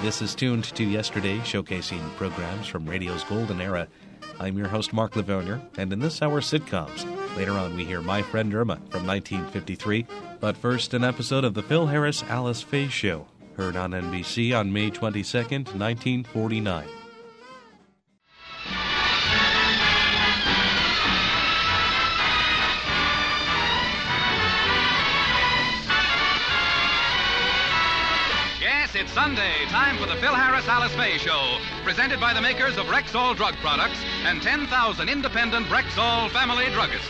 This is Tuned to Yesterday, showcasing programs from radio's golden era. I'm your host, Mark Livonia, and in this hour, sitcoms. Later on, we hear My Friend Irma from 1953. But first, an episode of the Phil Harris Alice Faye Show, heard on NBC on May 22nd, 1949. It's Sunday, time for the Phil Harris Alice Faye Show, presented by the makers of Rexall Drug Products and 10,000 independent Rexall family druggists.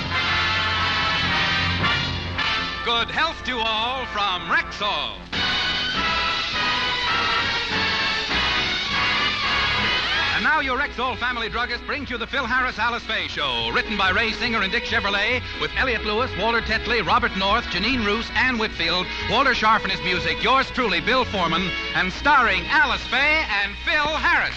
Good health to all from Rexall. And now your Rexall family druggist brings you the Phil Harris Alice Faye Show, written by Ray Singer and Dick Chevrolet, with Elliot Lewis, Walter Tetley, Robert North, Janine Roos, Ann Whitfield, Walter Scharf and his music, yours truly, Bill Foreman, and starring Alice Faye and Phil Harris.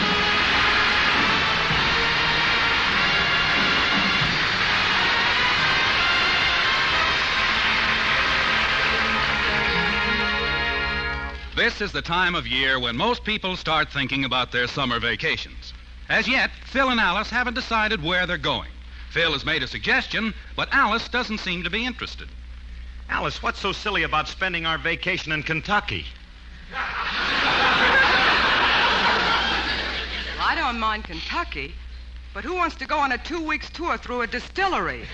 This is the time of year when most people start thinking about their summer vacations. As yet, Phil and Alice haven't decided where they're going. Phil has made a suggestion, but Alice doesn't seem to be interested. Alice, what's so silly about spending our vacation in Kentucky? Well, I don't mind Kentucky, but who wants to go on a 2-week tour through a distillery?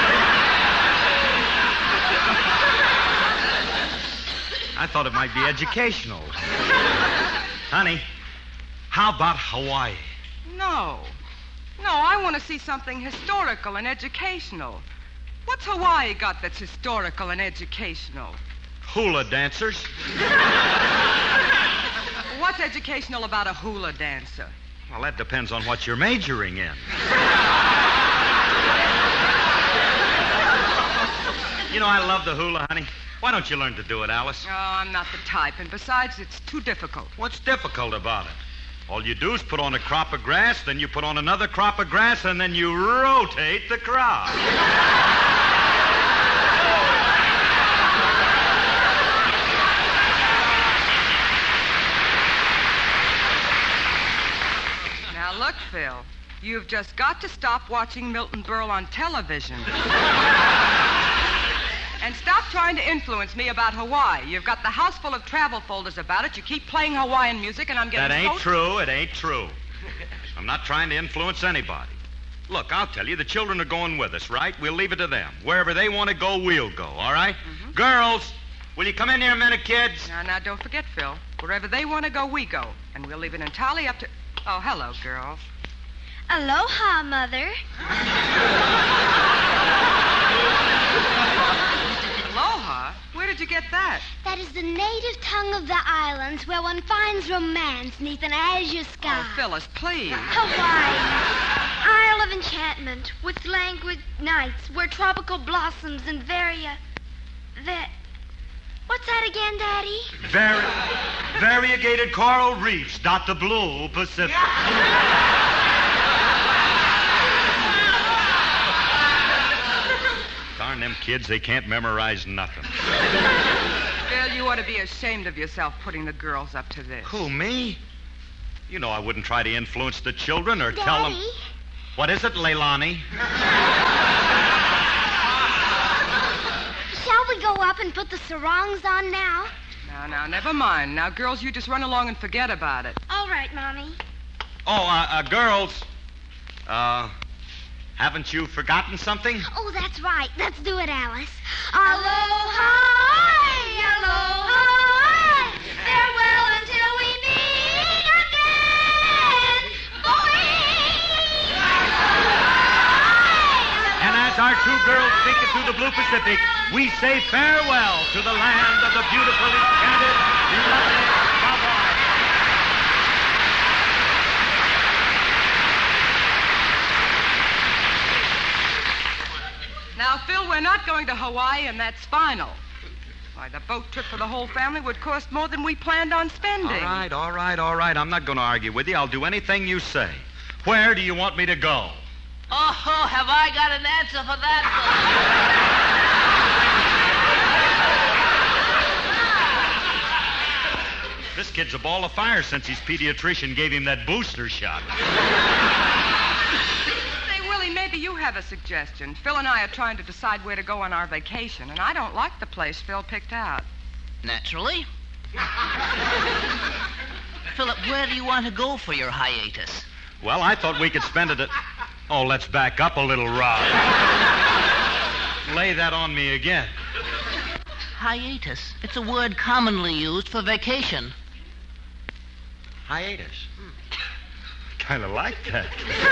I thought it might be educational. Honey, how about Hawaii? No, I want to see something historical and educational. What's Hawaii got that's historical and educational? Hula dancers. What's educational about a hula dancer? Well, that depends on what you're majoring in. You know, I love the hula, honey. Why don't you learn to do it, Alice? Oh, I'm not the type, and besides, it's too difficult. What's difficult about it? All you do is put on a crop of grass, then you put on another crop of grass, and then you rotate the crop. Now, look, Phil, you've just got to stop watching Milton Berle on television. And stop trying to influence me about Hawaii. You've got the house full of travel folders about it. You keep playing Hawaiian music, and I'm getting... That ain't true. It ain't true. I'm not trying to influence anybody. Look, I'll tell you, the children are going with us, right? We'll leave it to them. Wherever they want to go, we'll go, all right? Mm-hmm. Girls, will you come in here a minute, kids? Now, don't forget, Phil. Wherever they want to go, we go. And we'll leave it entirely up to... Oh, hello, girls. Aloha, Mother. Aloha? Where did you get that? That is the native tongue of the islands where one finds romance neath an azure sky. Oh, Phyllis, please. Hawaii, Isle of Enchantment, with languid nights where tropical blossoms and What's that again, Daddy? Variegated coral reefs dot the blue Pacific. Darn them kids, they can't memorize nothing. Phil, you ought to be ashamed of yourself putting the girls up to this. Who, me? You know I wouldn't try to influence the children or Daddy? tell them... What is it, Leilani? Shall we go up and put the sarongs on now? Now, never mind. Now, girls, you just run along and forget about it. All right, Mommy. Oh, girls. Haven't you forgotten something? Oh, that's right. Let's do it, Alice. Aloha, aloha, farewell until we meet again. And as our two girls speak it through the blue Pacific, we say farewell to the land of the beautiful, enchanted, lovely Hawaii. Now, Phil, we're not going to Hawaii, and that's final. Why, the boat trip for the whole family would cost more than we planned on spending. All right. I'm not going to argue with you. I'll do anything you say. Where do you want me to go? Oh, have I got an answer for that one? this kid's a ball of fire since his pediatrician gave him that booster shot. Say, Willie, maybe you have a suggestion. Phil and I are trying to decide where to go on our vacation, and I don't like the place Phil picked out. Naturally. Philip, where do you want to go for your hiatus? Well, I thought we could spend it at... Oh, let's back up a little, Rob. Lay that on me again. Hiatus. It's a word commonly used for vacation. Hiatus. Kind of like that.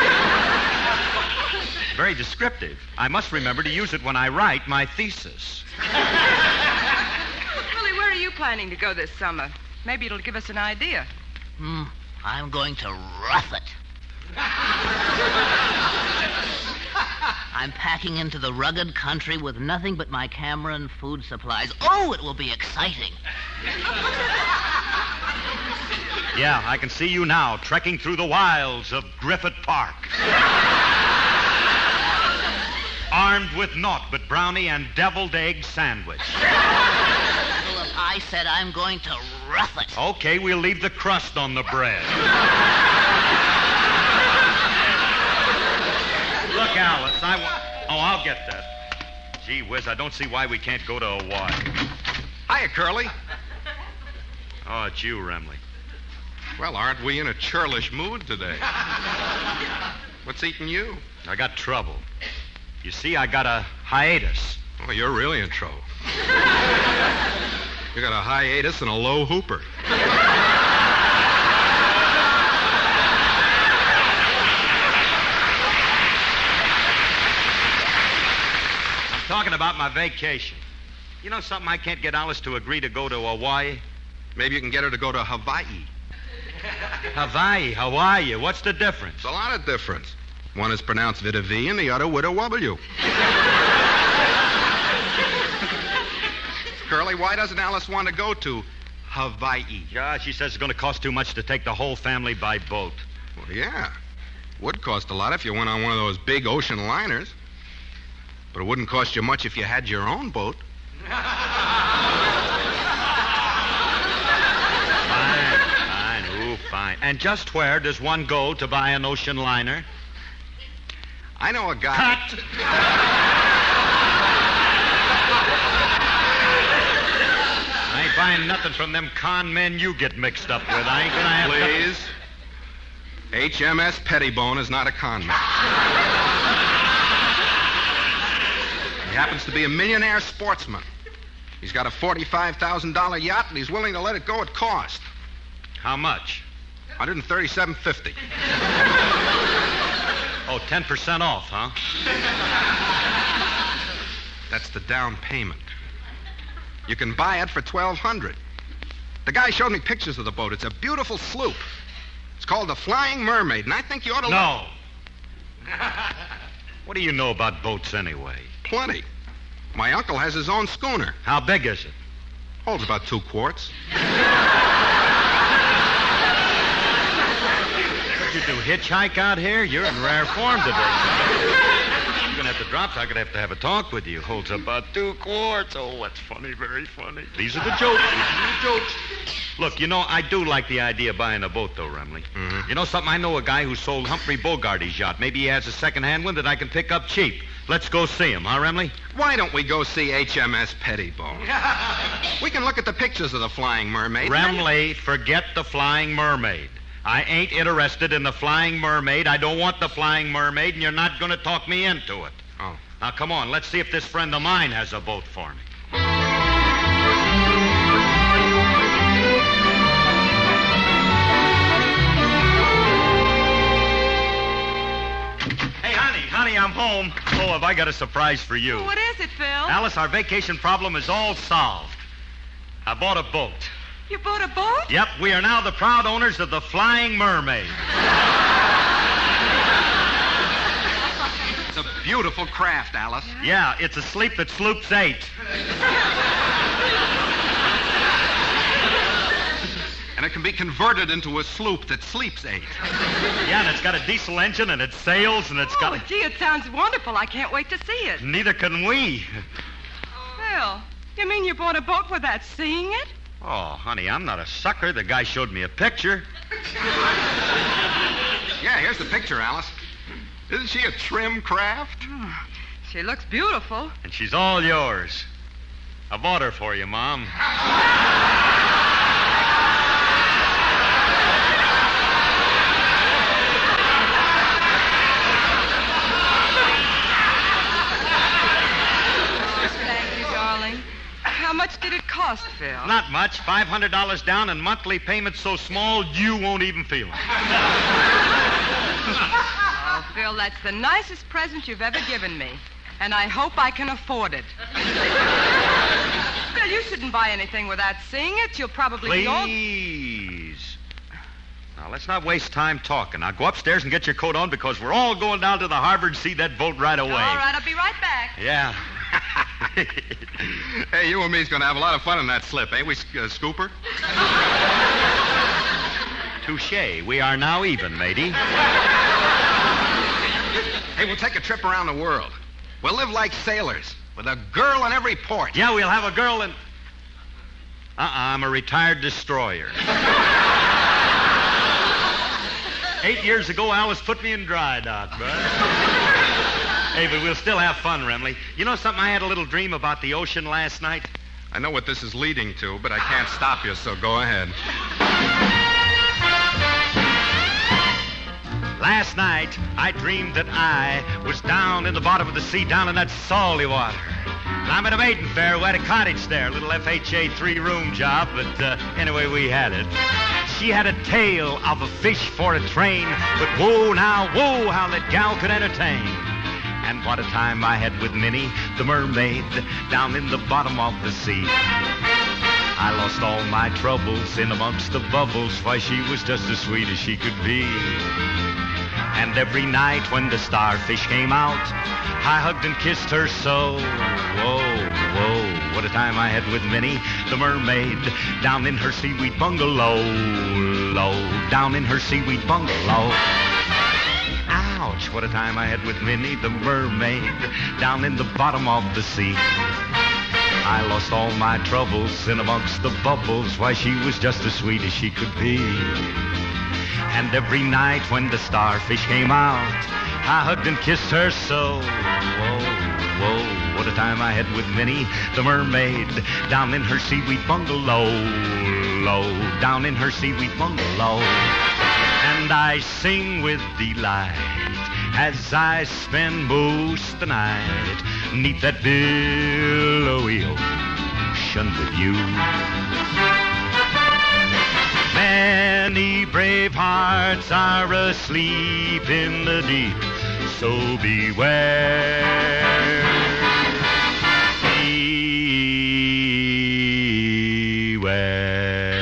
Very descriptive. I must remember to use it when I write my thesis. Willie, where are you planning to go this summer? Maybe it'll give us an idea. I'm going to rough it. I'm packing into the rugged country with nothing but my camera and food supplies. Oh, it will be exciting. Yeah, I can see you now, trekking through the wilds of Griffith Park. Armed with naught but brownie and deviled egg sandwich. Philip, I said I'm going to rough it. Okay, we'll leave the crust on the bread. Look, Alice, I'll get that. Gee whiz, I don't see why we can't go to Hawaii. Hiya, Curly. Oh, it's you, Remley. Well, aren't we in a churlish mood today? What's eating you? I got trouble. You see, I got a hiatus. Oh, you're really in trouble. You got a hiatus and a low hooper. I'm talking about my vacation. You know something? I can't get Alice to agree to go to Hawaii. Maybe you can get her to go to Hawaii. Hawaii. What's the difference? It's a lot of difference. One is pronounced with a V and the other with a W. Curly, why doesn't Alice want to go to Hawaii? Yeah, she says it's going to cost too much to take the whole family by boat. Well, yeah. Would cost a lot if you went on one of those big ocean liners. But it wouldn't cost you much if you had your own boat. Fine. And just where does one go to buy an ocean liner? I know a guy... Cut! I ain't buying nothing from them con men you get mixed up with. I ain't gonna have... Please. HMS Pettibone is not a con man. He happens to be a millionaire sportsman. He's got a $45,000 yacht, and he's willing to let it go at cost. How much? $137.50. Oh, 10% off, huh? That's the down payment. You can buy it for $1,200. The guy showed me pictures of the boat. It's a beautiful sloop. It's called the Flying Mermaid, and I think you ought to... No. What do you know about boats anyway? Plenty. My uncle has his own schooner. How big is it? Holds about 2 quarts. What you do, hitchhike out here? You're in rare form today. You're going to have to drop, so I'm going to have a talk with you. Holds about 2 quarts. Oh, that's funny, very funny. These are the jokes. Look, you know, I do like the idea of buying a boat, though, Remley. Mm-hmm. You know something? I know a guy who sold Humphrey Bogart his yacht. Maybe he has a second-hand one that I can pick up cheap. Let's go see him, huh, Remley? Why don't we go see HMS Pettibone? We can look at the pictures of the Flying Mermaid. Remley, forget the Flying Mermaid. I ain't interested in the Flying Mermaid. I don't want the Flying Mermaid, and you're not going to talk me into it. Oh. Now, come on. Let's see if this friend of mine has a boat for me. Hey, honey, I'm home. Oh, have I got a surprise for you. What is it, Phil? Alice, our vacation problem is all solved. I bought a boat. You bought a boat? Yep, we are now the proud owners of the Flying Mermaid. It's a beautiful craft, Alice. Yeah, it's a sleep that sloops 8. And it can be converted into a sloop that sleeps 8. Yeah, and it's got a diesel engine, and it sails, and it's got a... Gee, it sounds wonderful. I can't wait to see it. Neither can we. Phil, you mean you bought a boat without seeing it? Oh, honey, I'm not a sucker. The guy showed me a picture. Yeah, here's the picture, Alice. Isn't she a trim craft? She looks beautiful. And she's all yours. I bought her for you, Mom. Thank you, darling. How much did it cost, Phil? Not much. $500 down and monthly payments so small you won't even feel it. Oh, Phil, that's the nicest present you've ever given me. And I hope I can afford it. Phil, you shouldn't buy anything without seeing it. You'll probably be all... Please. Now, let's not waste time talking. Now, go upstairs and get your coat on because we're all going down to the harbor to see that boat right away. All right, I'll be right back. Yeah. Hey, you and me's going to have a lot of fun in that slip, ain't we, Scooper? Touche. We are now even, matey. Hey, we'll take a trip around the world. We'll live like sailors, with a girl in every port. Yeah, we'll have a girl in... I'm a retired destroyer. 8 years ago, Alice put me in dry dock, bud. Hey, but we'll still have fun, Remley. You know something? I had a little dream about the ocean last night. I know what this is leading to, but I can't stop you, so go ahead. Last night, I dreamed that I was down in the bottom of the sea, down in that salty water. And I'm at a maiden fair. We had a cottage there, a little FHA 3-room job, but anyway, we had it. She had a tail of a fish for a train, but whoa, how that gal could entertain. And what a time I had with Minnie, the mermaid, down in the bottom of the sea. I lost all my troubles in amongst the bubbles. Why, she was just as sweet as she could be. And every night when the starfish came out, I hugged and kissed her so. Whoa, what a time I had with Minnie, the mermaid, down in her seaweed bungalow. Down in her seaweed bungalow. Ouch, what a time I had with Minnie, the mermaid, down in the bottom of the sea. I lost all my troubles in amongst the bubbles. Why, she was just as sweet as she could be. And every night when the starfish came out, I hugged and kissed her so. Whoa, what a time I had with Minnie, the mermaid, down in her seaweed bungalow. Down in her seaweed bungalow. And I sing with delight as I spend most the night 'neath that billowy ocean with you. Many brave hearts are asleep in the deep, so beware. Beware.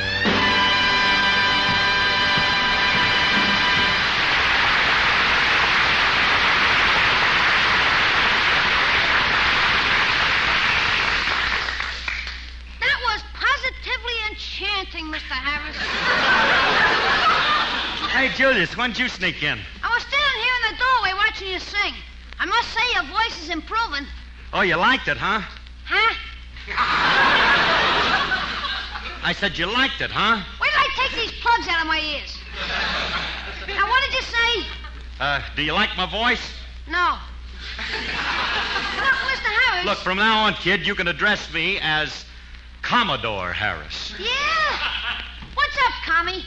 That was positively enchanting, Mr. Harris. Hey, Julius, why don't you sneak in? I was standing here in the doorway watching you sing. I must say your voice is improving. Oh, you liked it, huh? Huh? I said you liked it, huh? Wait till I take these plugs out of my ears. Now, what did you say? Do you like my voice? No. Look, Mr. Harris. Look, from now on, kid, you can address me as Commodore Harris. Yeah? What's up, Commie?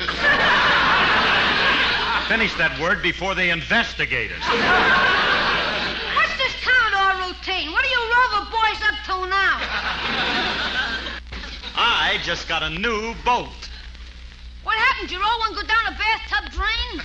Finish that word before they investigate us. What's this Commodore routine? What are you Rover boys up to now? I just got a new boat. What happened? Your old one go down a bathtub drain?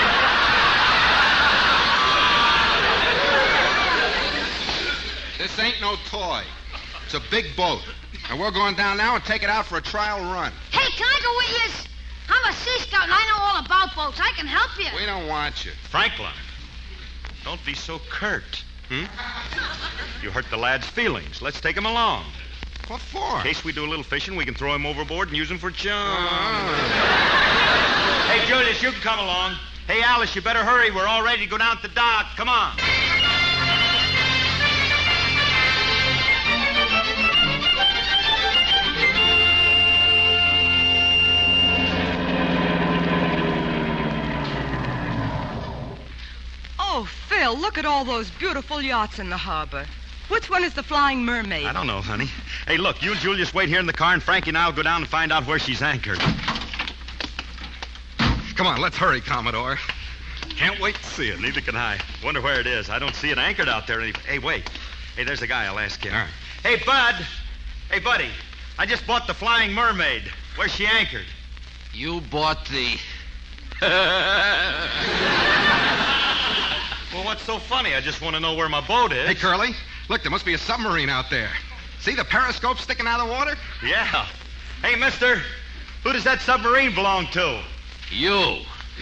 This ain't no toy. It's a big boat. And we're going down now and take it out for a trial run. Hey, can I go with you? I'm a Sea Scout and I know all about boats. I can help you. We don't want you. Franklin, don't be so curt. You hurt the lad's feelings. Let's take him along. What for? In case we do a little fishing, we can throw him overboard and use him for chum. Hey, Julius, you can come along. Hey, Alice, you better hurry. We're all ready to go down to the dock. Come on. look at all those beautiful yachts in the harbor. Which one is the Flying Mermaid? I don't know, honey. Hey, look, you and Julius wait here in the car, and Frankie and I will go down and find out where she's anchored. Come on, let's hurry, Commodore. Can't wait to see it. Neither can I. Wonder where it is. I don't see it anchored out there. Hey, wait. Hey, there's a guy. I'll ask him. All right. Hey, Bud. Hey, buddy. I just bought the Flying Mermaid. Where's she anchored? You bought the... Well, what's so funny? I just want to know where my boat is. Hey, Curly, look, there must be a submarine out there. See the periscope sticking out of the water? Yeah. Hey, mister, who does that submarine belong to? You.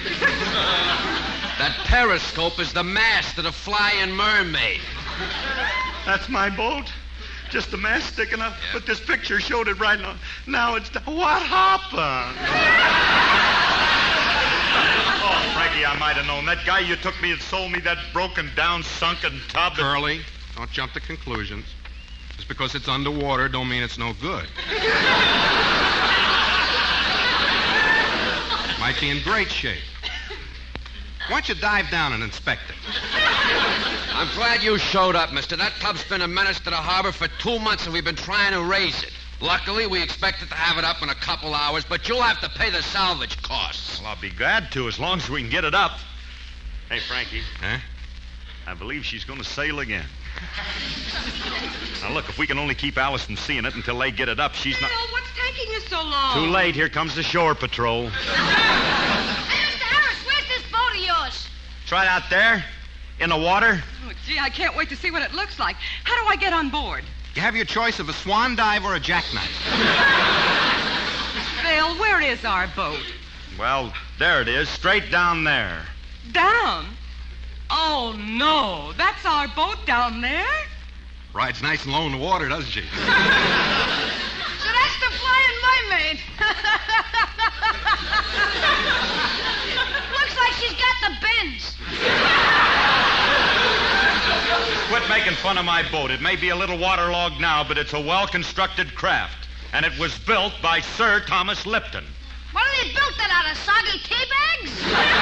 That periscope is the mast of the Flying Mermaid. That's my boat? Just a mast sticking up? Yeah. But this picture showed it right now. Now it's... What happened? Oh, Frankie, I might have known. That guy you took me and sold me that broken down, sunken tub. Curly, don't jump to conclusions. Just because it's underwater don't mean it's no good. Might be in great shape. Why don't you dive down and inspect it? I'm glad you showed up, mister. That tub's been a menace to the harbor for 2 months, and we've been trying to raise it. Luckily, we expected to have it up in a couple hours, but you'll have to pay the salvage costs. Well, I'll be glad to, as long as we can get it up. Hey, Frankie. Huh? I believe she's going to sail again. Now, look, if we can only keep Alice from seeing it until they get it up, she's not... Bill, what's taking you so long? Too late. Here comes the shore patrol. Hey, Mr. Harris, where's this boat of yours? It's right out there, in the water. Oh, gee, I can't wait to see what it looks like. How do I get on board? You have your choice of a swan dive or a jackknife. Bill, where is our boat? Well, there it is, straight down there. Down? Oh, no. That's our boat down there? Rides nice and low in the water, doesn't she? So that's the Flying Mermaid. Looks like she's got the bends. Quit making fun of my boat. It may be a little waterlogged now, but it's a well-constructed craft. And it was built by Sir Thomas Lipton. What, they built that out of soggy tea bags?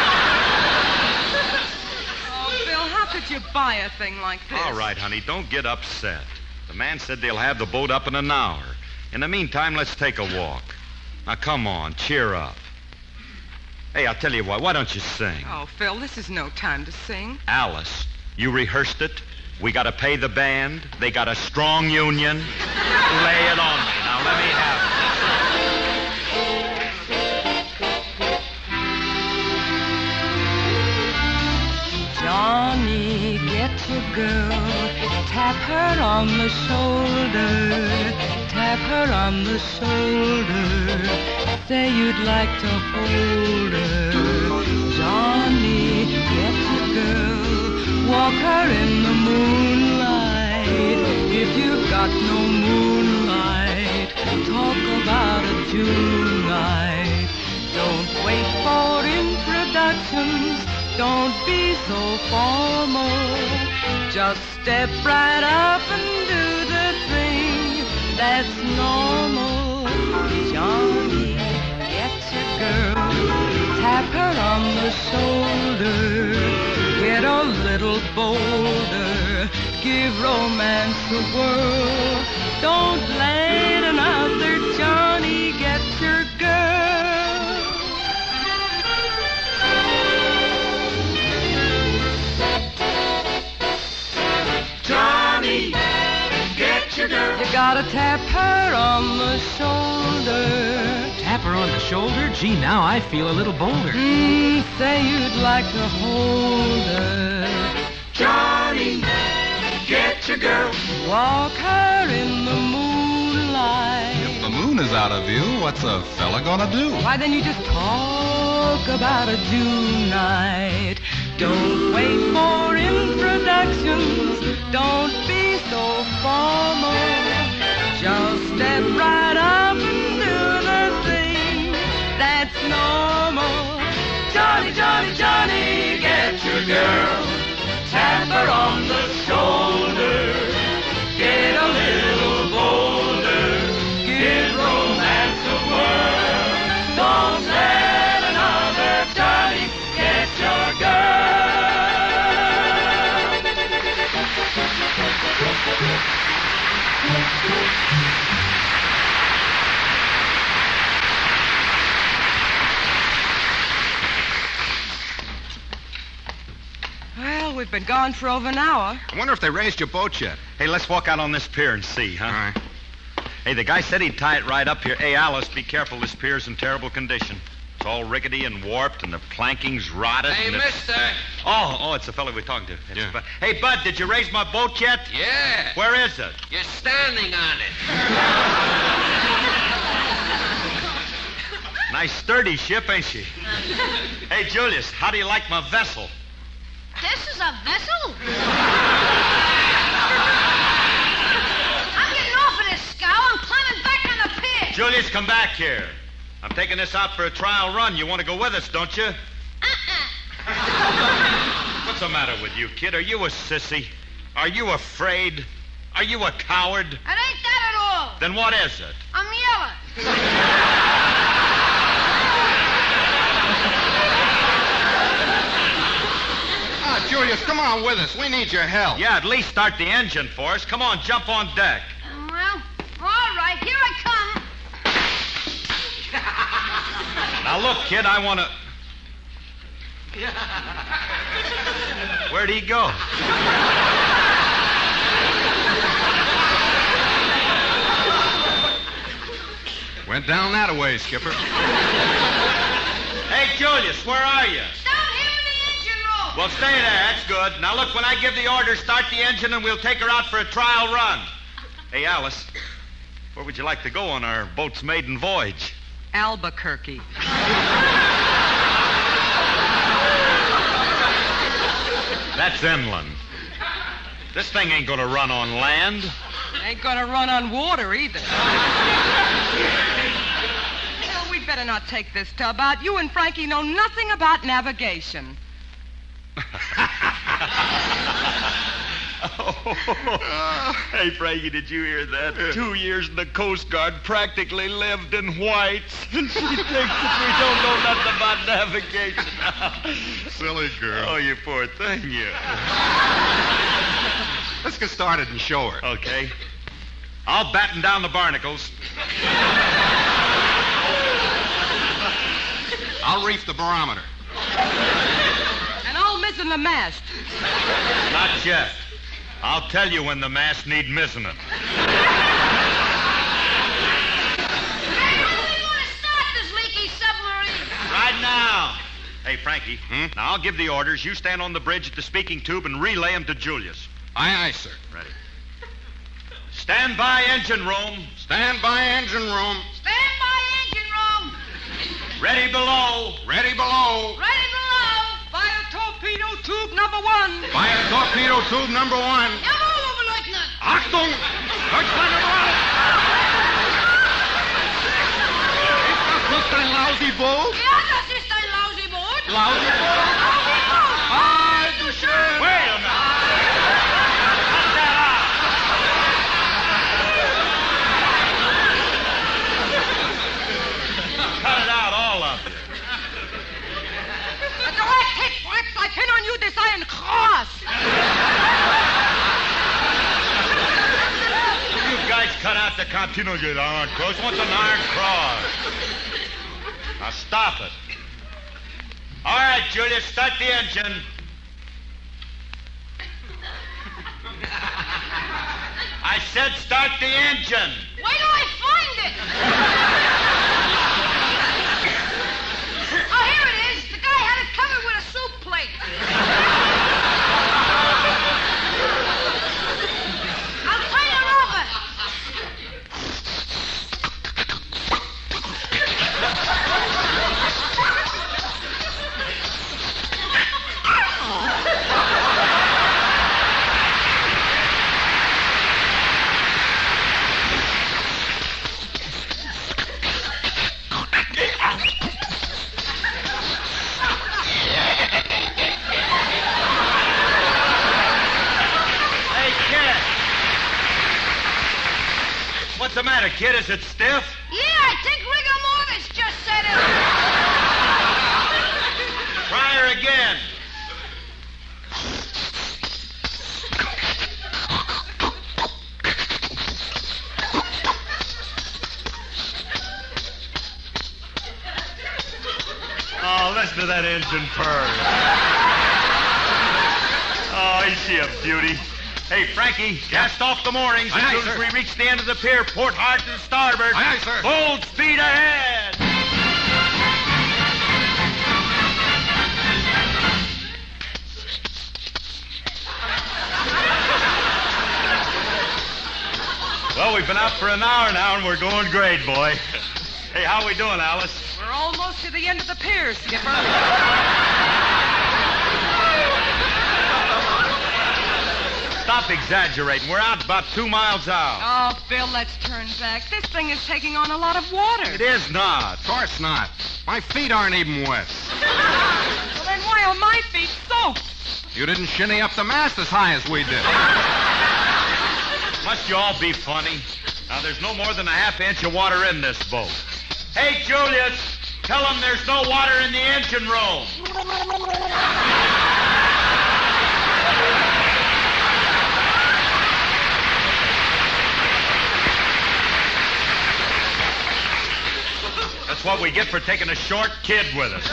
Oh, Bill, how could you buy a thing like this? All right, honey, don't get upset. The man said they'll have the boat up in an hour. In the meantime, let's take a walk. Now, come on, cheer up. Hey, I'll tell you what, why don't you sing? Oh, Phil, this is no time to sing. Alice, you rehearsed it. We got to pay the band. They got a strong union. Lay it on me. Now, let me have it. Johnny, get your girl. Tap her on the shoulder. Tap her on the shoulder. Say you'd like to hold her. Johnny, get your girl. Walk her in the moonlight. If you've got no moonlight, talk about a June night. Don't wait for introductions. Don't be so formal. Just step right up and do the thing that's normal. Johnny, get your girl. Tap her on the shoulder. Get a little bolder, give romance a whirl. Don't let another Johnny get your girl. Johnny, get your girl. You gotta tap her on the shoulder. Tap her on the shoulder? Gee, now I feel a little bolder. Say you'd like to hold her. Johnny, get your girl. Walk her in the moonlight. If the moon is out of view, what's a fella gonna do? Why, then you just talk about a June night. Don't wait for introductions. Don't be so formal. Just step right up and do the thing that's normal. Johnny, Johnny, Johnny, get your girl. Tap her on the shoulder. Get a little bolder. Give romance a whirl. Don't let another Johnny get your girl. been gone for over an hour. I wonder if they raised your boat yet. Hey, let's walk out on this pier and see, huh? All right. Hey, the guy said he'd tie it right up here. Hey, Alice, be careful. This pier's in terrible condition. It's all rickety and warped, and the planking's rotted. Hey, mister. Oh, it's the fellow we're talking to. Yeah. Hey, Bud, did you raise my boat yet? Yeah. Where is it? You're standing on it. Nice sturdy ship, ain't she? Hey, Julius, how do you like my vessel? This is a vessel? I'm getting off of this scow. I'm climbing back on the pier. Julius, come back here. I'm taking this out for a trial run. You want to go with us, don't you? What's the matter with you, kid? Are you a sissy? Are you afraid? Are you a coward? It ain't that at all. Then what is it? I'm yelling. Julius, come on with us. We need your help. Yeah, at least start the engine for us. Come on, jump on deck. Well, all right, here I come. Now, look, kid, I want to... Where'd he go? Went down that way, Skipper. Hey, Julius, where are you? Down here in the engine room. Well, stay there. That's good. Now, look, when I give the order, start the engine and we'll take her out for a trial run. Hey, Alice, where would you like to go on our boat's maiden voyage? Albuquerque. That's inland. This thing ain't gonna run on land. Ain't gonna run on water either. Well, we'd better not take this tub out. You and Frankie know nothing about navigation. Hey, Frankie, did you hear that? 2 years in the Coast Guard, practically lived in whites. And she thinks that we don't know nothing about navigation. Silly girl. Oh, you poor thing, you. Let's get started and show her. Okay. I'll batten down the barnacles. I'll reef the barometer. And I'll mizzen the mast. Not yet. I'll tell you when the masts need mizzening. Hey, when do we want to start this leaky submarine? Right now. Hey, Frankie. Now, I'll give the orders. You stand on the bridge at the speaking tube and relay them to Julius. Aye, aye, sir. Ready. Stand by engine room. Stand by engine room. Stand by engine room. Ready below. Ready below. Ready below. Fire torpedo tube number 1. Fire torpedo tube number 1. Jawohl, Oberleutnant. Achtung! Deutschland bereit! Ist das ein lousy boat? Ja, das ist ein lousy boat. Lousy boat? Lousy boat. Ah, du schön! Wait a minute. Cut that out. Cut it out, all of you. A direct hit, Fritz. I pin on you this iron cross. You guys cut out the continuous iron cross. What's an iron cross? Now stop it. All right, Julius, start the engine. I said start the engine. Wait till I find it. Oh, here it is. The guy had it covered with a soup plate. I'll turn her over. What's the matter, kid? Is it stiff? Yeah, I think rigor mortis just set in. Try her again. Oh, listen to that engine purr. Oh, Oh, is she a beauty? Hey, Frankie, cast off the moorings. Aye, As soon sir. as we reach the end of the pier, port hard to starboard. Aye, sir. Full speed ahead. Well, we've been out for an hour now, and we're going great, boy. Hey, how we doing, Alice? We're almost to the end of the pier, Skipper. Stop exaggerating. We're out about 2 miles out. Oh, Phil, let's turn back. This thing is taking on a lot of water. It is not. Of course not. My feet aren't even wet. Well, then why are my feet soaked? You didn't shinny up the mast as high as we did. Must you all be funny? Now, there's no more than a half inch of water in this boat. Hey, Julius, tell them there's no water in the engine room. That's what we get for taking a short kid with us.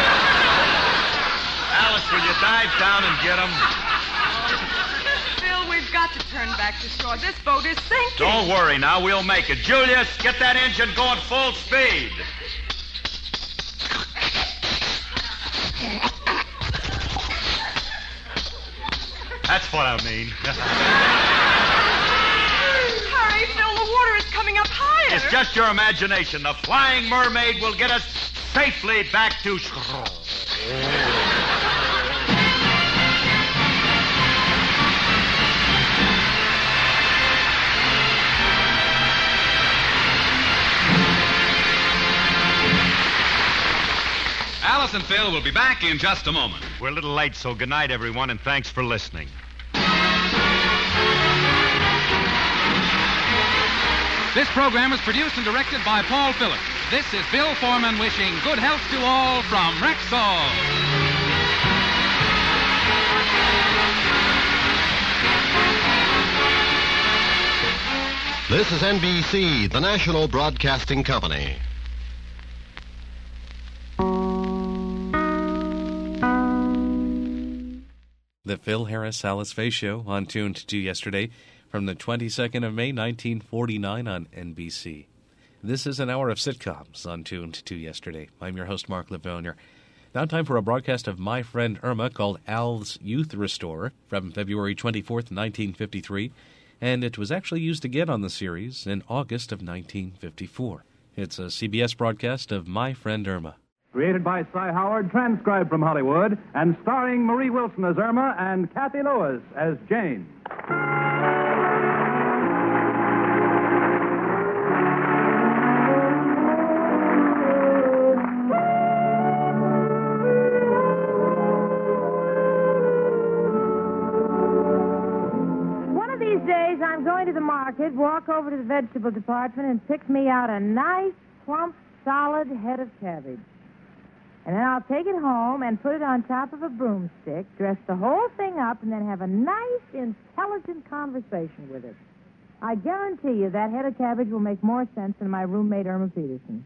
Alice, will you dive down and get him? Phil, we've got to turn back to shore. This boat is sinking. Don't worry now, we'll make it. Julius, get that engine going full speed. That's what I mean. Hurry, Phil, the water is coming up higher. It's just your imagination. The Flying Mermaid will get us safely back to shore. Alice and Phil will be back in just a moment. We're a little late, so good night, everyone, and thanks for listening. This program is produced and directed by Paul Phillips. This is Bill Foreman wishing good health to all from Rexall. This is NBC, the national broadcasting company. The Phil Harris Alice Faye Show on Tuned to Yesterday from the 22nd of May, 1949 on NBC. This is an hour of sitcoms on Tuned to Yesterday. I'm your host, Mark Livonia. Now time for a broadcast of My Friend Irma called Al's Youth Restorer from February 24th, 1953, and it was actually used again on the series in August of 1954. It's a CBS broadcast of My Friend Irma. Created by Cy Howard, transcribed from Hollywood, and starring Marie Wilson as Irma and Kathy Lewis as Jane. One of these days, I'm going to the market, walk over to the vegetable department, and pick me out a nice, plump, solid head of cabbage. And then I'll take it home and put it on top of a broomstick, dress the whole thing up, and then have a nice, intelligent conversation with it. I guarantee you that head of cabbage will make more sense than my roommate, Irma Peterson.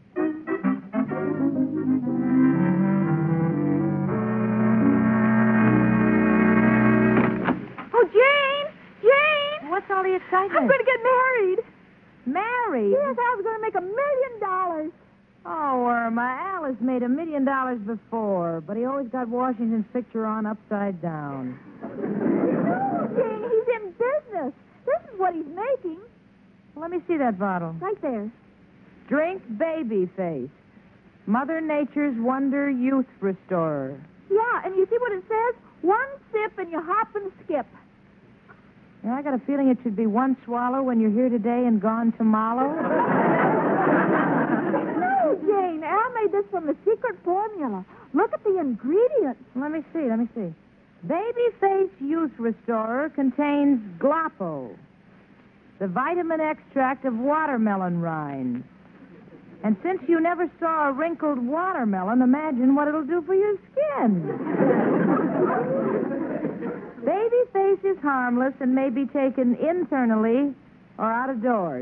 Oh, Jane! Jane! What's all the excitement? I'm going to get married. Married? Yes, I was going to make $1 million. Oh, Irma, Alice made $1 million before, but he always got Washington's picture on upside down. No, Jane, he's in business. This is what he's making. Well, let me see that bottle. Right there. Drink Baby Face. Mother Nature's Wonder Youth Restorer. Yeah, and you see what it says? 1 sip and you hop and skip. Yeah, I got a feeling it should be 1 swallow when you're here today and gone tomorrow. No, Jane, Al made this from the secret formula. Look at the ingredients. Let me see. Baby Face Youth Restorer contains Gloppo, the vitamin extract of watermelon rind. And since you never saw a wrinkled watermelon, imagine what it'll do for your skin. Baby Face is harmless and may be taken internally or out of doors.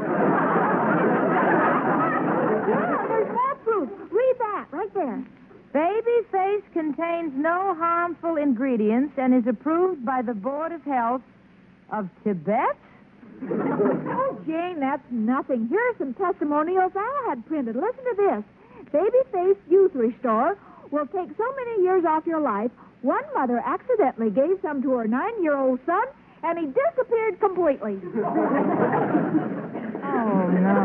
Yeah, there's more proof. Read that, right there. Babyface contains no harmful ingredients and is approved by the Board of Health of Tibet? Oh, Jane, that's nothing. Here are some testimonials I had printed. Listen to this. Babyface Youth Restore will take so many years off your life. One mother accidentally gave some to her 9-year-old son, and he disappeared completely. Oh, no.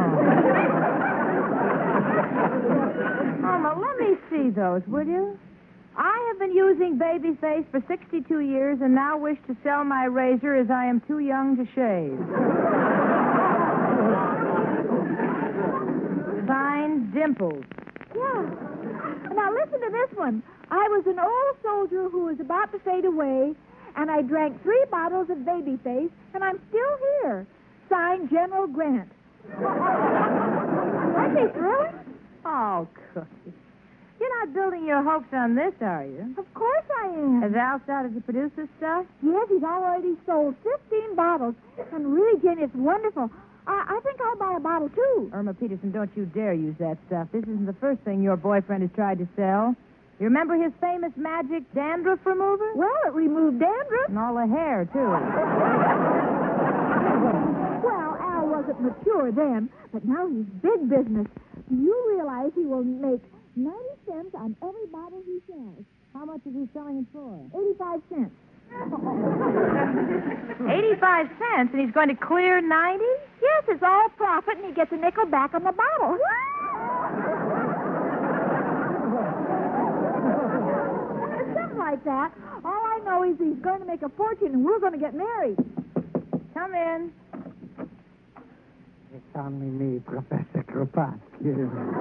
Mama, let me see those, will you? I have been using Babyface for 62 years and now wish to sell my razor as I am too young to shave. Signed, Dimples. Yeah. Now listen to this one. I was an old soldier who was about to fade away, and I drank 3 bottles of Babyface, and I'm still here. Signed, General Grant. Aren't they thrilling? Oh, Cookie. You're not building your hopes on this, are you? Of course I am. Has Al started to produce this stuff? Yes, he's already sold 15 bottles. And really, Jane, it's wonderful. I think I'll buy a bottle, too. Irma Peterson, don't you dare use that stuff. This isn't the first thing your boyfriend has tried to sell. You remember his famous magic dandruff remover? Well, it removed dandruff. And all the hair, too. Well, Al wasn't mature then, but now he's big business. Do you realize he will make 90 cents on every bottle he sells? How much is he selling it for? 85 cents. 85 cents, and he's going to clear 90? Yes, it's all profit, and he gets a nickel back on the bottle. Something like that. All I know is he's going to make a fortune, and we're going to get married. Come in. It's only me, Professor Kropotkin.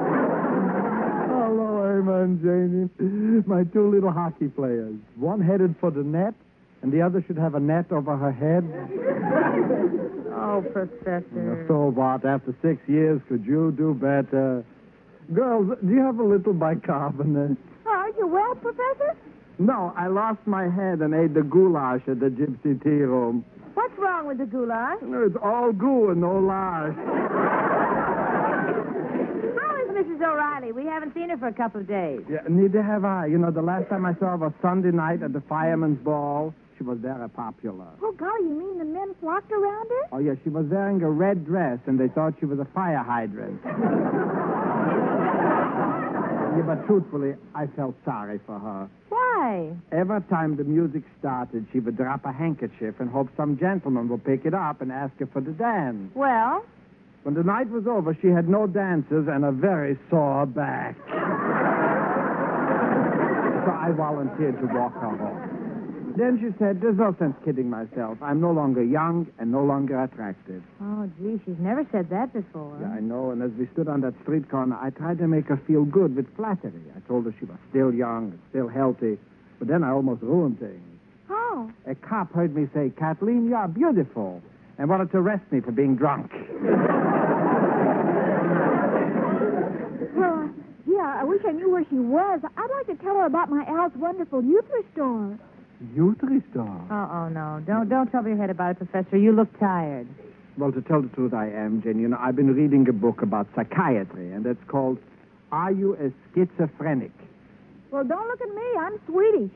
Hello, Irma and Janie. My 2 little hockey players. One headed for the net, and the other should have a net over her head. Oh, Professor. So what? After 6 years, could you do better? Girls, do you have a little bicarbonate? Are you well, Professor? No, I lost my head and ate the goulash at the Gypsy Tea Room. What's wrong with the goulash? No, it's all goo and no lash. How is Mrs. O'Reilly? We haven't seen her for a couple of days. Yeah, neither have I. You know, the last time I saw her was Sunday night at the Fireman's Ball. She was very popular. Oh, golly, you mean the men flocked around her? Oh, yeah, she was wearing a red dress, and they thought she was a fire hydrant. Yeah, but truthfully, I felt sorry for her. Why? Every time the music started, she would drop a handkerchief and hope some gentleman would pick it up and ask her for the dance. Well? When the night was over, she had no dancers and a very sore back. So I volunteered to walk her home. Then she said, there's no sense kidding myself. I'm no longer young and no longer attractive. Oh, gee, she's never said that before. Yeah, I know. And as we stood on that street corner, I tried to make her feel good with flattery. I told her she was still young and still healthy. But then I almost ruined things. How? A cop heard me say, Kathleen, you're beautiful, and wanted to arrest me for being drunk. Well, yeah, I wish I knew where she was. I'd like to tell her about my Al's wonderful youth restore. Youth restore? Oh, no. Don't trouble your head about it, Professor. You look tired. Well, to tell the truth, I am, Jen. You know, I've been reading a book about psychiatry, and it's called Are You a Schizophrenic? Well, don't look at me. I'm Swedish.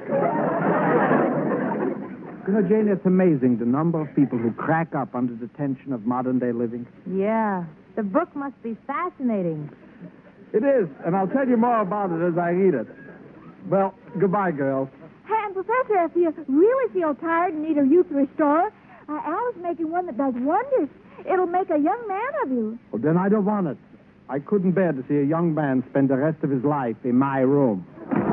You know, Jane, it's amazing the number of people who crack up under the tension of modern-day living. Yeah. The book must be fascinating. It is, and I'll tell you more about it as I read it. Well, goodbye, girls. Hey, and Professor, if you really feel tired and need a youth restore, Al is making one that does wonders. It'll make a young man of you. Well, then I don't want it. I couldn't bear to see a young man spend the rest of his life in my room.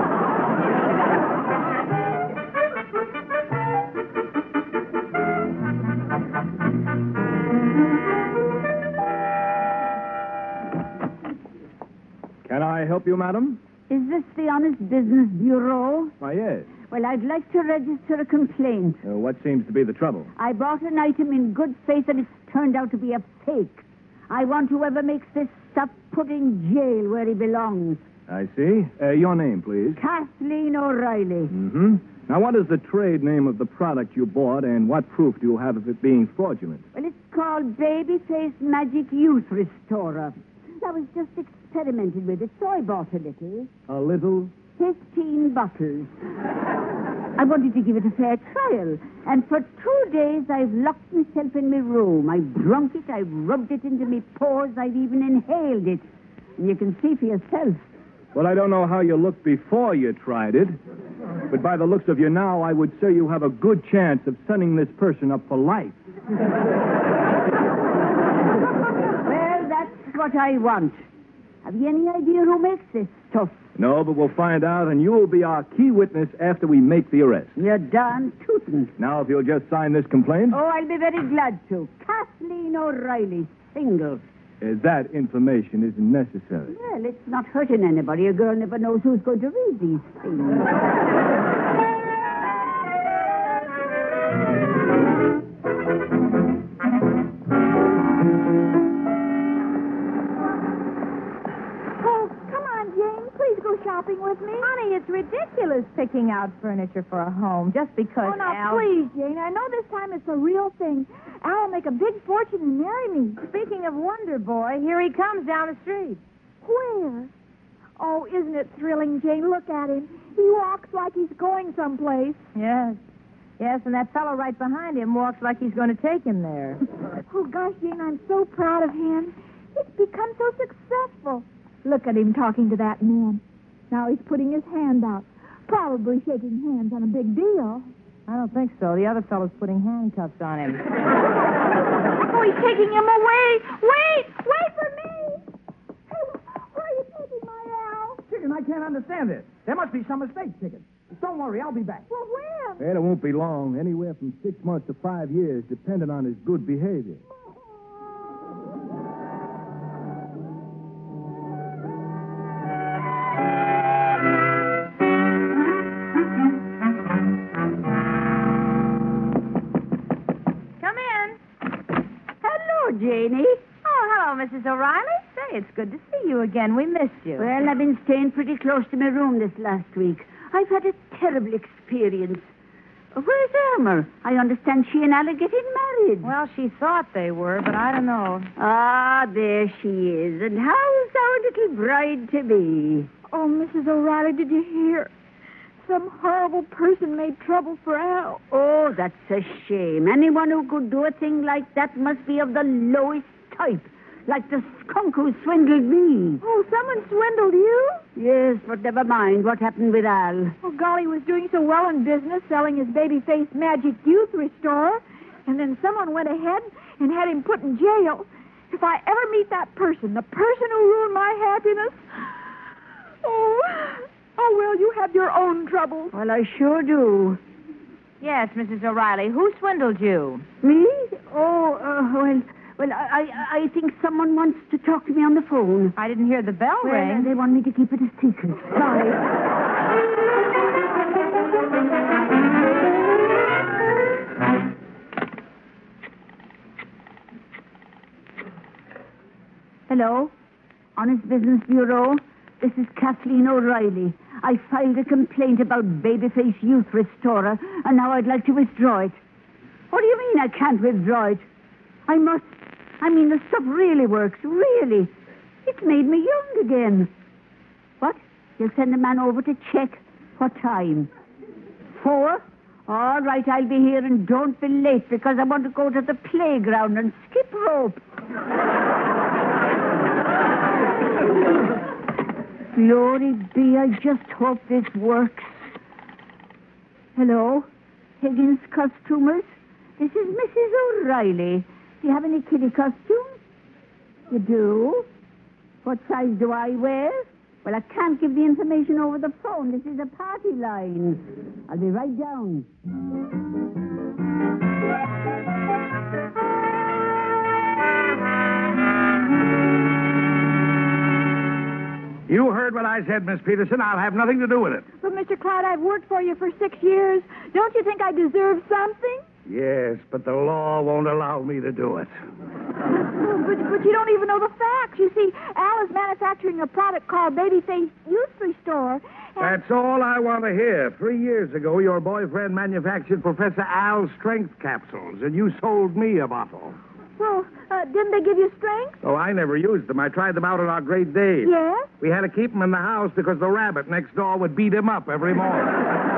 Can I help you, madam? Is this the Honest Business Bureau? Why, yes. Well, I'd like to register a complaint. What seems to be the trouble? I bought an item in good faith and it's turned out to be a fake. I want whoever makes this stuff put in jail where he belongs. I see. Your name, please. Kathleen O'Reilly. Mm-hmm. Now, what is the trade name of the product you bought, and what proof do you have of it being fraudulent? Well, it's called Babyface Magic Youth Restorer. I was just experimenting with it, so I bought a little. A little? 15 bottles. I wanted to give it a fair trial. And for 2 days, I've locked myself in my room. I've drunk it, I've rubbed it into my pores, I've even inhaled it. And you can see for yourself. Well, I don't know how you looked before you tried it. But by the looks of you now, I would say you have a good chance of sending this person up for life. Well, that's what I want. Have you any idea who makes this stuff? No, but we'll find out, and you will be our key witness after we make the arrest. You're darn tootin'. Now, if you'll just sign this complaint. Oh, I'll be very glad to. Kathleen O'Reilly, single. That information isn't necessary. Well, it's not hurting anybody. A girl never knows who's going to read these things. Shopping with me? Honey, it's ridiculous picking out furniture for a home just because Oh, now, Al... please, Jane. I know this time it's a real thing. Al will make a big fortune and marry me. Speaking of Wonder Boy, here he comes down the street. Where? Oh, isn't it thrilling, Jane? Look at him. He walks like he's going someplace. Yes. Yes, and that fellow right behind him walks like he's going to take him there. Oh, gosh, Jane, I'm so proud of him. He's become so successful. Look at him talking to that man. Now he's putting his hand out, probably shaking hands on a big deal. I don't think so. The other fellow's putting handcuffs on him. Oh, he's taking him away. Wait for me. Hey, where are you taking my Al? Chicken, I can't understand this. There must be some mistake, Chicken. Don't worry, I'll be back. Well, when? Well, it won't be long. Anywhere from 6 months to 5 years, depending on his good behavior. Janie. Oh, hello, Mrs. O'Reilly. Say, it's good to see you again. We missed you. Well, I've been staying pretty close to my room this last week. I've had a terrible experience. Where's Elmer? I understand she and Al are getting married. Well, she thought they were, but I don't know. Ah, there she is. And how's our little bride-to-be? Oh, Mrs. O'Reilly, did you hear? Some horrible person made trouble for Al. Oh, that's a shame. Anyone who could do a thing like that must be of the lowest type. Like the skunk who swindled me. Oh, someone swindled you? Yes, but never mind. What happened with Al? Oh, golly, he was doing so well in business, selling his baby-faced magic youth restorer. And then someone went ahead and had him put in jail. If I ever meet that person, the person who ruined my happiness... Oh, well, you have your own troubles. Well, I sure do. Yes, Mrs. O'Reilly. Who swindled you? Me? Oh, well, I think someone wants to talk to me on the phone. I didn't hear the bell ring. They want me to keep it a secret. Bye. Hello? Honest Business Bureau? This is Kathleen O'Reilly. I filed a complaint about Babyface Youth Restorer, and now I'd like to withdraw it. What do you mean I can't withdraw it? I must. The stuff really works, really. It's made me young again. What? You'll send a man over to check? What time? 4? All right, I'll be here, and don't be late, because I want to go to the playground and skip rope. Glory be, I just hope this works. Hello? Higgins Costumers? This is Mrs. O'Reilly. Do you have any kiddie costumes? You do? What size do I wear? Well, I can't give the information over the phone. This is a party line. I'll be right down. You heard what I said, Miss Peterson. I'll have nothing to do with it. But, Mr. Cloud, I've worked for you for 6 years. Don't you think I deserve something? Yes, but the law won't allow me to do it. But you don't even know the facts. You see, Al is manufacturing a product called Babyface Youth Restorer. That's all I want to hear. 3 years ago, your boyfriend manufactured Professor Al's strength capsules, and you sold me a bottle. Well, didn't they give you strength? Oh, I never used them. I tried them out on our great days. Yes? We had to keep him in the house because the rabbit next door would beat him up every morning.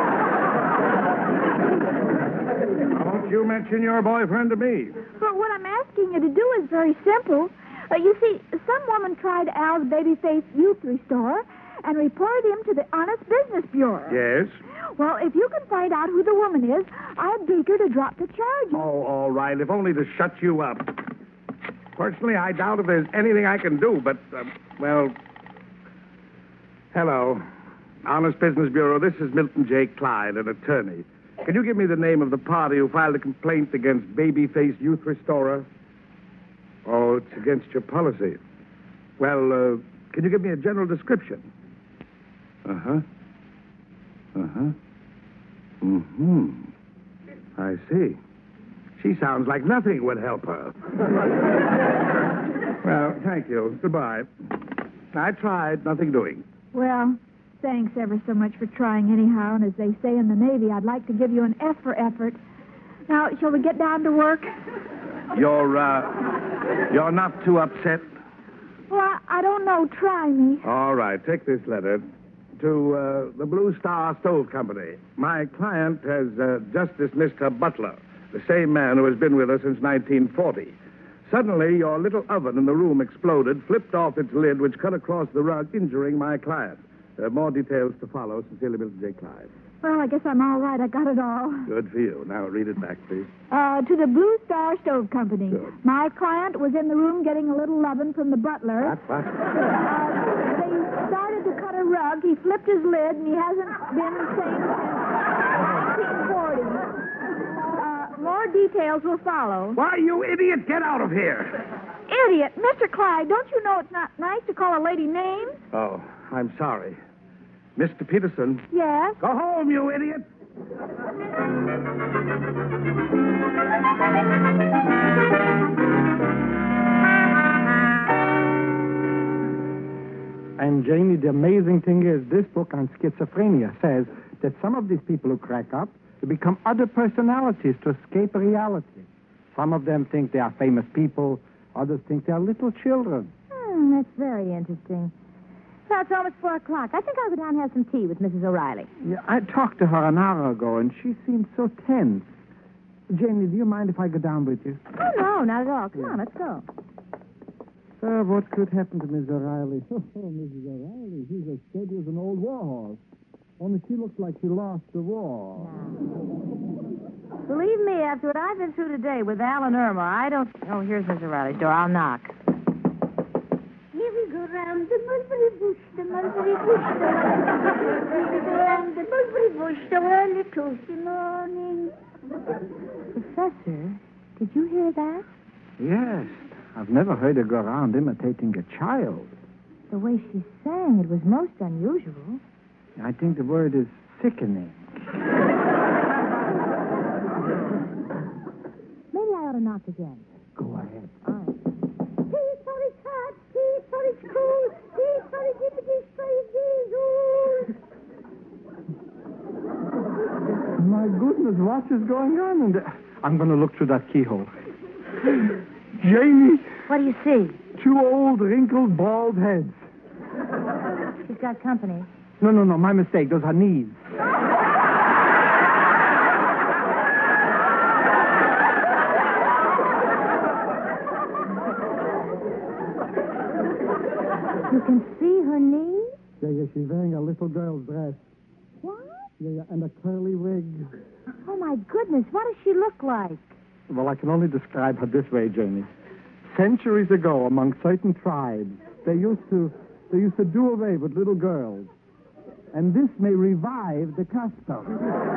Don't you mention your boyfriend to me. Well, what I'm asking you to do is very simple. You see, some woman tried Al's Babyface Youth Restorer and reported him to the Honest Business Bureau. Yes? Well, if you can find out who the woman is, I'd beg her to drop the charges. Oh, all right. If only to shut you up. Personally, I doubt if there's anything I can do, but, well... Hello. Honest Business Bureau, this is Milton J. Clyde, an attorney. Can you give me the name of the party who filed a complaint against Babyface Youth Restorer? Oh, it's against your policy. Well, can you give me a general description? Uh-huh. Uh-huh. Mm-hmm. I see. She sounds like nothing would help her. Well, thank you. Goodbye. I tried. Nothing doing. Well, thanks ever so much for trying anyhow. And as they say in the Navy, I'd like to give you an F for effort. Now, shall we get down to work? You're not too upset? Well, I don't know. Try me. All right. Take this letter. To the Blue Star Stove Company. My client has just dismissed her butler, the same man who has been with her since 1940. Suddenly, your little oven in the room exploded, flipped off its lid, which cut across the rug, injuring my client. More details to follow. Sincerely, Milton J. Clyde. Well, I guess I'm all right. I got it all. Good for you. Now, read it back, please. To the Blue Star Stove Company. Good. My client was in the room getting a little lovin' from the butler. What? They started to cut a rug. He flipped his lid, and he hasn't been the same since 1940. More details will follow. Why, you idiot, get out of here. Idiot. Mr. Clyde, don't you know it's not nice to call a lady names? Oh, I'm sorry. Mr. Peterson. Yes? Go home, you idiot. And, Janie, the amazing thing is, this book on schizophrenia says that some of these people who crack up, they become other personalities to escape reality. Some of them think they are famous people. Others think they are little children. That's very interesting. Well, it's almost 4 o'clock. I think I'll go down and have some tea with Mrs. O'Reilly. Yeah, I talked to her an hour ago, and she seemed so tense. Janie, do you mind if I go down with you? Oh, no, not at all. Come on, let's go. What could happen to Miss O'Reilly? Oh, Mrs. O'Reilly, she's as steady as an old war horse. Only she looks like she lost the war. Believe me, after what I've been through today with Al and Irma, I don't... Oh, here's Mrs. O'Reilly's door. I'll knock. Here we go round the mulberry bush, the mulberry bush, the mulberry bush. Here we go round the mulberry bush, the early toasty morning. Professor, did you hear that? Yes. I've never heard her go around imitating a child. The way she sang, it was most unusual. I think the word is sickening. Maybe I ought to knock again. Go ahead. All right. Tea for his hot, tea for his cool, tea for his dippity spicy. My goodness, what is going on in there? I'm going to look through that keyhole. Janie! What do you see? 2 old, wrinkled, bald heads. She's got company. No, my mistake. Those are knees. You can see her knees? Yeah, she's wearing a little girl's dress. What? Yeah, and a curly wig. Oh, my goodness. What does she look like? Well, I can only describe her this way, Janie. Centuries ago, among certain tribes, they used to do away with little girls. And this may revive the custom.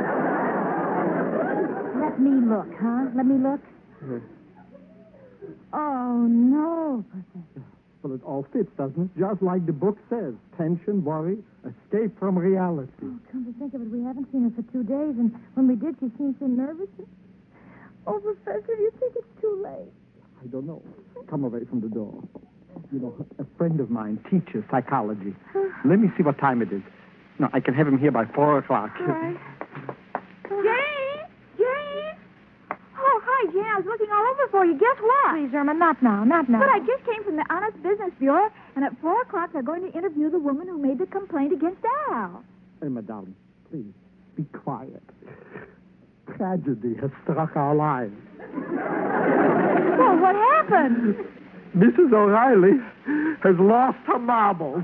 Let me look, huh? Let me look. Yes. Oh, no, Professor. Well, it all fits, doesn't it? Just like the book says. Tension, worry, escape from reality. Oh, come to think of it, we haven't seen her for 2 days, and when we did, she seemed so nervous. Oh, Professor, do you think it's too late? I don't know. Come away from the door. You know, a friend of mine teaches psychology. Let me see what time it is. No, I can have him here by 4 o'clock. All right. Jane! Jane! Oh, hi, Jane, I was looking all over for you. Guess what? Please, Irma, not now, not now. But I just came from the Honest Business Bureau, and at 4 o'clock they're going to interview the woman who made the complaint against Al. Irma, darling, please, be quiet. Tragedy has struck our lives. Well, what happened? Mrs. O'Reilly has lost her marbles.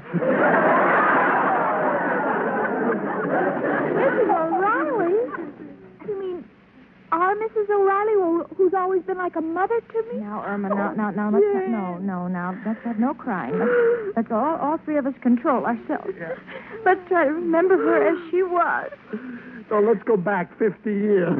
Mrs. O'Reilly? You mean our Mrs. O'Reilly, who's always been like a mother to me? Now, Irma, now, let's not, let's have no crying. Let's all three of us control ourselves. Let's try to remember her as she was. So let's go back 50 years.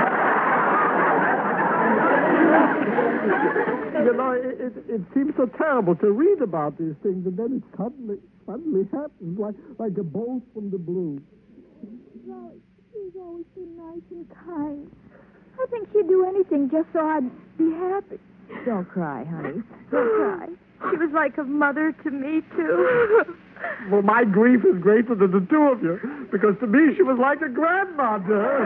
You know, it seems so terrible to read about these things, and then it suddenly happens like a bolt from the blue. She's always been nice and kind. I think she'd do anything just so I'd be happy. Don't cry, honey. Don't cry. She was like a mother to me, too. Well, my grief is greater than the two of you, because to me she was like a grandmother.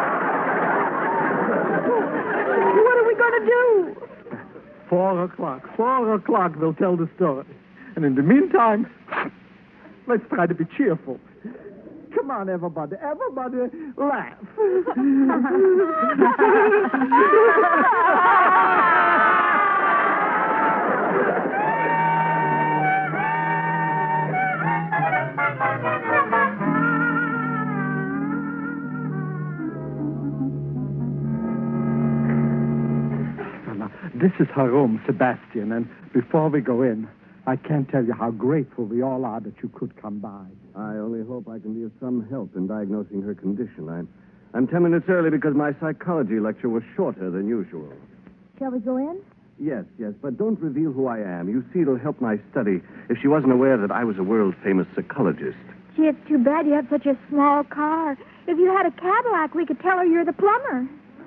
What are we going to do? 4 o'clock. 4 o'clock they'll tell the story. And in the meantime, let's try to be cheerful. Come on, everybody. Everybody laugh. This is her room, Sebastian, and before we go in, I can't tell you how grateful we all are that you could come by. I only hope I can be of some help in diagnosing her condition. I'm 10 minutes early because my psychology lecture was shorter than usual. Shall we go in? Yes, but don't reveal who I am. You see, it'll help my study if she wasn't aware that I was a world-famous psychologist. Gee, it's too bad you have such a small car. If you had a Cadillac, we could tell her you're the plumber.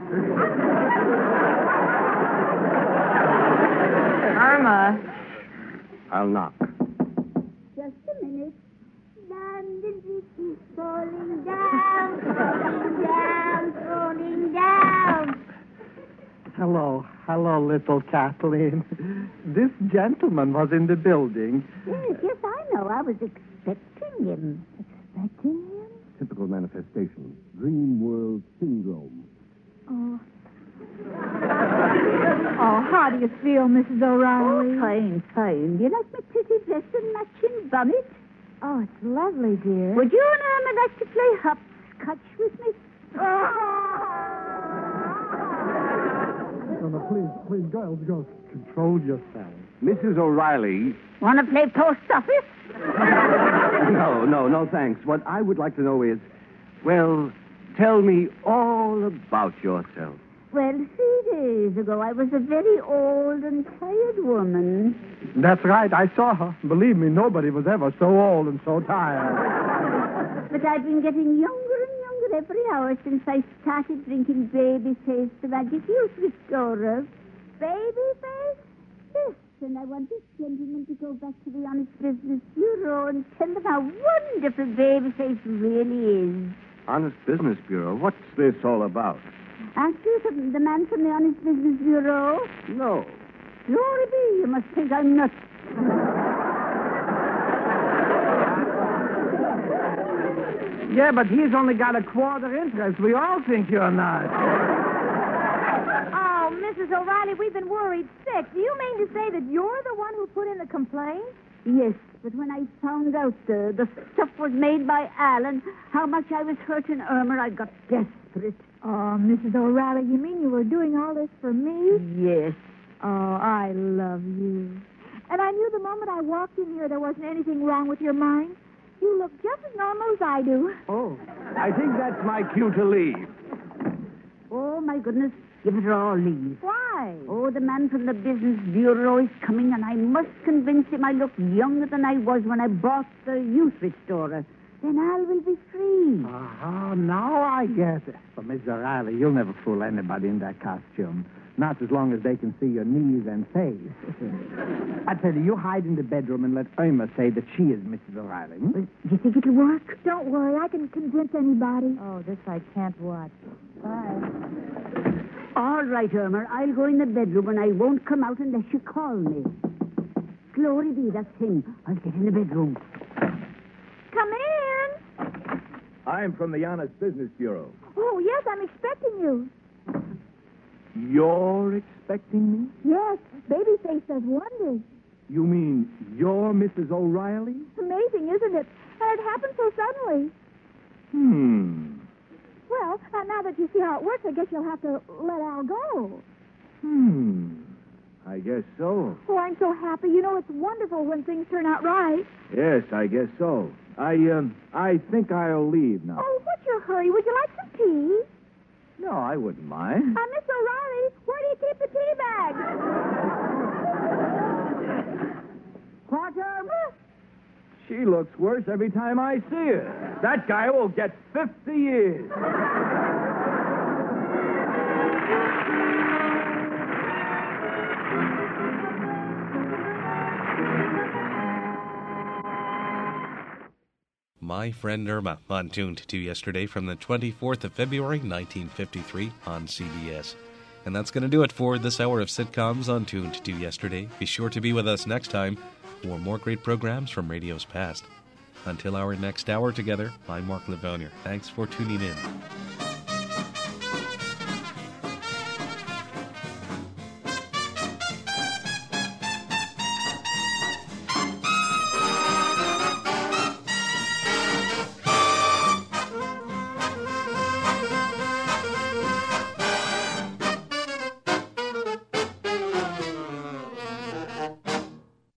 Irma. I'll knock. Just a minute. London Bridge is falling down, falling down, falling down. Hello, little Kathleen. This gentleman was in the building. Yes, I know. I was expecting him. Expecting him? Typical manifestation. Dream world syndrome. Oh. Oh, how do you feel, Mrs. O'Reilly? Oh, fine. Do you like my pretty dress and matching bonnet? Oh, it's lovely, dear. Would you and Irma like to play hopscotch with me? No, please, girls, control yourselves. Mrs. O'Reilly. Want to play post office? No, thanks. What I would like to know is, well, tell me all about yourself. Well, 3 days ago, I was a very old and tired woman. That's right. I saw her. Believe me, nobody was ever so old and so tired. But I've been getting younger and younger every hour since I started drinking Babyface, the magic youth restorer. Babyface? Yes, and I want this gentleman to go back to the Honest Business Bureau and tell them how wonderful Babyface really is. Honest Business Bureau? What's this all about? Aren't you the man from the Honest Business Bureau? No. Glory be, you must think I'm nuts. Yeah, but he's only got a quarter interest. We all think you're nuts. Oh, Mrs. O'Reilly, we've been worried sick. Do you mean to say that you're the one who put in the complaint? Yes, but when I found out the stuff was made by Alan, how much I was hurting Irma, I got desperate. Oh, Mrs. O'Reilly, you mean you were doing all this for me? Yes. Oh, I love you. And I knew the moment I walked in here there wasn't anything wrong with your mind. You look just as normal as I do. Oh, I think that's my cue to leave. Oh, my goodness. Give it all leave. Why? Oh, the man from the Business Bureau is coming, and I must convince him I look younger than I was when I bought the youth restorer. Then Al will be free. Oh, now I get it. But, Miss O'Reilly, you'll never fool anybody in that costume. Not as long as they can see your knees and face. I tell you hide in the bedroom and let Irma say that she is Mrs. O'Reilly. Do you think it'll work? Don't worry, I can convince anybody. Oh, this I can't watch. Bye. All right, Irma. I'll go in the bedroom and I won't come out unless you call me. Glory be, that's him. I'll get in the bedroom. Come in. I'm from the Honest Business Bureau. Oh, yes, I'm expecting you. You're expecting me? Yes, Babyface does wonders. You mean you're Mrs. O'Reilly? Amazing, isn't it? And it happened so suddenly. Well, now that you see how it works, I guess you'll have to let Al go. I guess so. Oh, I'm so happy. You know, it's wonderful when things turn out right. Yes, I guess so. I think I'll leave now. Oh, what's your hurry? Would you like some tea? No, I wouldn't mind. Miss O'Reilly, where do you keep the tea bags? Potter! She looks worse every time I see her. That guy will get 50 years. My Friend Irma on Tuned to yesterday from the 24th of February, 1953 on CBS. And that's going to do it for this hour of sitcoms on Tuned to yesterday. Be sure to be with us next time for more great programs from radio's past. Until our next hour together, I'm Mark Livonia. Thanks for tuning in.